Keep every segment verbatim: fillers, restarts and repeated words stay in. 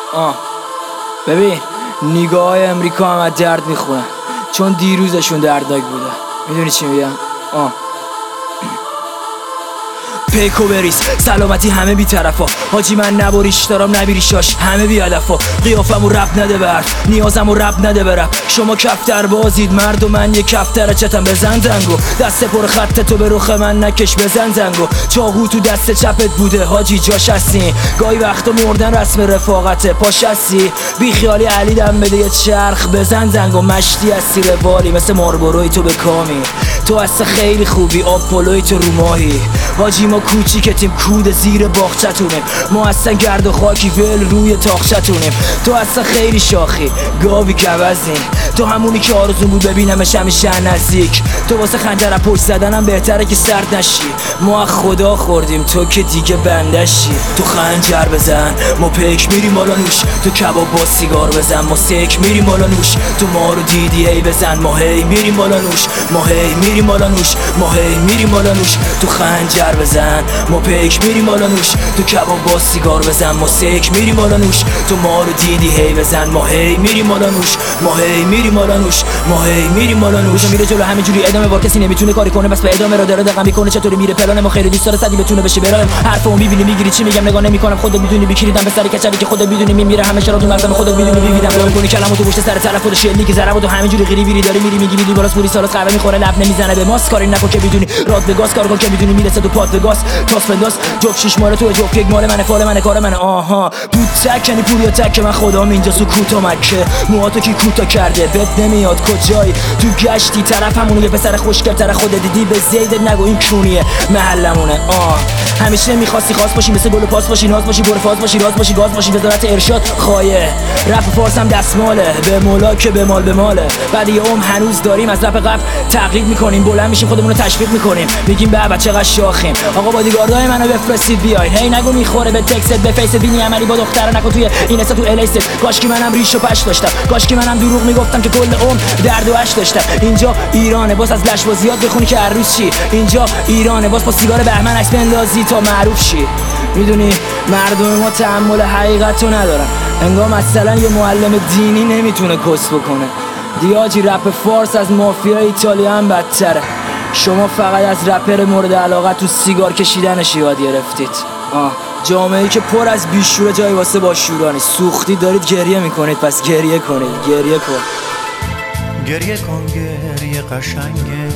آه ببین نگاه امریکا هم از درد میخورن چون دیروزشون دردناک بوده. میدونی چی میگم؟ آه پیکو بریز سلامتی همه بی طرفا حاجی من نباریش دارم نبیری شاش همه بی علفا قیافمو رب نده به حرف نیازمو رب نده برم شما کفتر بازید مرد و من یه کفتر چتم بزن زنگو دست پر خط تو به رخ من نکش بزن زنگو چاقو تو دست چپت بوده حاجی جاش هستی گاهی وقتا مردن رسم رفاقته پاش هستی بی خیالی علی دم بده یه چرخ بزن زنگو مشتی هستی روالی مثل ماربروی تو به کامی تو اصلا خیلی خوبی آپولوی تو رو ماهی حاجی ما کوچیکتیم کود زیر باغچتونیم ما اصلا گرد و خاکی ول روی تاقچتونیم تو اصلا خیلی شاخی گاوی گوزنی تو همونی که آرزون بود ببینمش همیشه نزدیک تو واسه خنجر پشت زدنم بهتره که سرد نشی ما خدا خوردیم تو که دیگه بندشی تو خنجر بزن ما پیک میریم بالا نوش تو کباب با سیگار بزن ما سیک میریم بالا نوش تو ما رو دیدی هی بزن ما هی میریم بالا نوش ما هی میریم بالا نوش ما هی میریم بالا نوش تو خنجر بزن ما پیک میریم بالا نوش تو کباب با سیگار بزن ما سیک میریم بالا نوش تو ما رو دیدی هی بزن ما هی میریم بالا نوش ما هی میریم بالا نوش ما هی میریم بالا نوش میره جلو همینجوری ادامه وار کسی نمیتونه کاری کنه بس به ادامه را داره دقیقاً میکنه چطوری میره پلان ما خیلی دوست داره صدی بتونه بشه برام حرفمو میبینی میگیری چی میگم نگاه نمیکنم خودت میدونی بیکریدم به سر کچلی که خودت میدونی میمیره همه شراب تو مغزم خودت میدونی میبینم دارم کنی کلامو تو پشت سر طرف خود شلی که زرمو تو همینجوری غیری ویری داری میری میگی میدی بالاس پوری سالات قهوه میخوره لب نمیزنه به ماس کاری نکن که میدونی راد به گاز کار کن که میدونی میرسه تو پات به گاز تاس بنداز جفت شیش مال تو جفت یک مال منه فال منه کار منه آها بود تک یعنی پوریا تک من خدام اینجا سکوت و مکه موهاتو کی کوتا کرده بد نمیاد کجایی تو گشتی طرف همونه یه پسر خوشگل تر خودت دیدی به زیدت نگو این کونیه محلمونه آه همیشه میخواستی خاص باشی مثل گل و پاس باشی ناز باشی بر فاز باشی راز باشی گاز باشی وزارت ارشاد خایه رپ فارس هم دستماله به مولا که به مال به ماله بعد یه عمر هنوز داریم از رپ قبل تقلید میکنیم بلند میشیم خودمون رو تشویق میکنیم میگیم بابا چقدر شاخیم آقا بادیگاردای منو بفرستید بیاین هی نگو میخوره به تکست به فیس بینی عملی با دخترا نکن توی این اسا تو الیست کاشکی منم ریش و پش داشتم کاشکی منم دروغ میگفتم که کل عمر درد و اش داشتم اینجا ایرانه باز از لش بازیات بخونی که هر روز چی اینجا ایرانه باز با سیگار بهمن عکس بندازی تا معروف شی میدونی مردم ما تحمل حقیقتو ندارن انگار مثلا یه معلم دینی نمیتونه کس بکنه دیاجی رپ فارس از مافیا ایتالیا هم بدتره شما فقط از رپر مورد علاقه تو سیگار کشیدنش یاد گرفتید آه جامعه‌ای که پر از بیشوره جای واسه باشورانی سوختی دارید گریه میکنید پس گریه کنید گریه کن گریه کن گریه قشنگه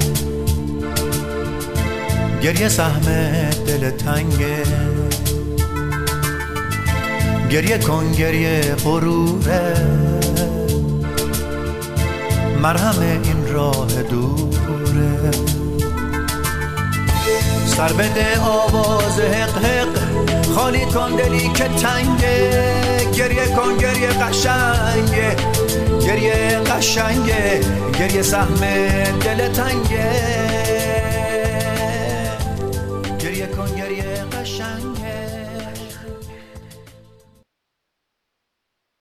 گریه سهم دل تنگه گریه کن گریه غروره مرهم این راه دوره سر بده آواز حق حق خالی کن دلی که تنگه گریه کن گریه قشنگه گریه قشنگه گریه سهم دل تنگه